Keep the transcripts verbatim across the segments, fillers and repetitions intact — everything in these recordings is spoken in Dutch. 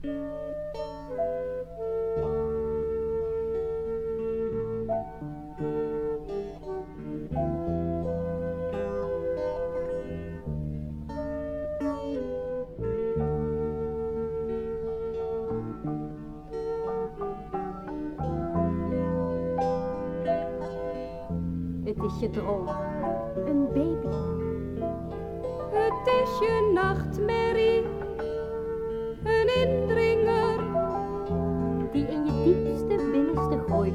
Het is je droom, een baby. Het is je nachtmerrie, een indringer die in je diepste binnenste groeit.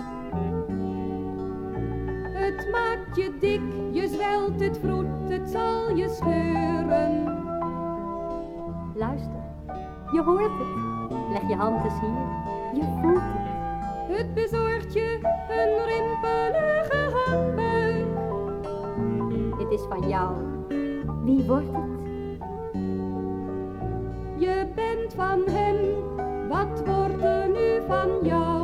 Het maakt je dik, je zwelt, het vroet, het zal je scheuren. Luister, je hoort het. Leg je hand eens hier, je voelt het. Het bezorgt je een rimpelige hangbuik. Het is van jou. Wie wordt het? Je bent van hem, wat wordt er nu van jou?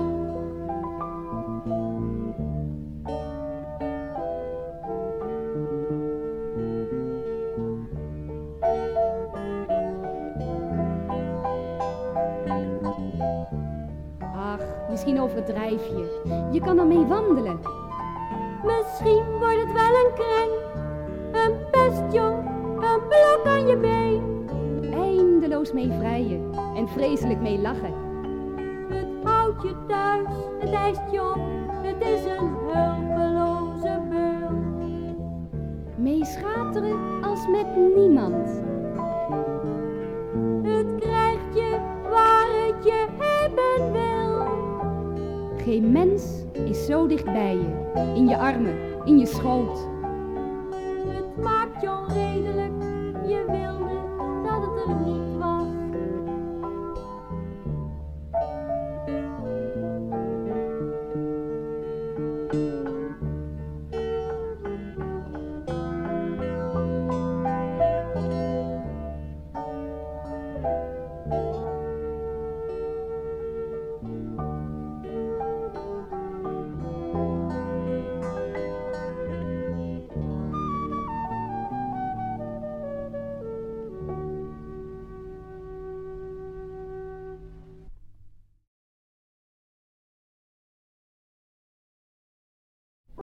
Ach, misschien overdrijf je. Je kan ermee wandelen. Misschien wordt het wel een kreng, een pestjong, een blok aan je been. Eindeloos mee vrijen en vreselijk mee lachen. Het houdt je thuis, het eist je op, het is een hulpeloze beul. Mee schateren als met niemand. Het krijgt je waar het je hebben wil. Geen mens is zo dicht bij je, in je armen, in je schoot.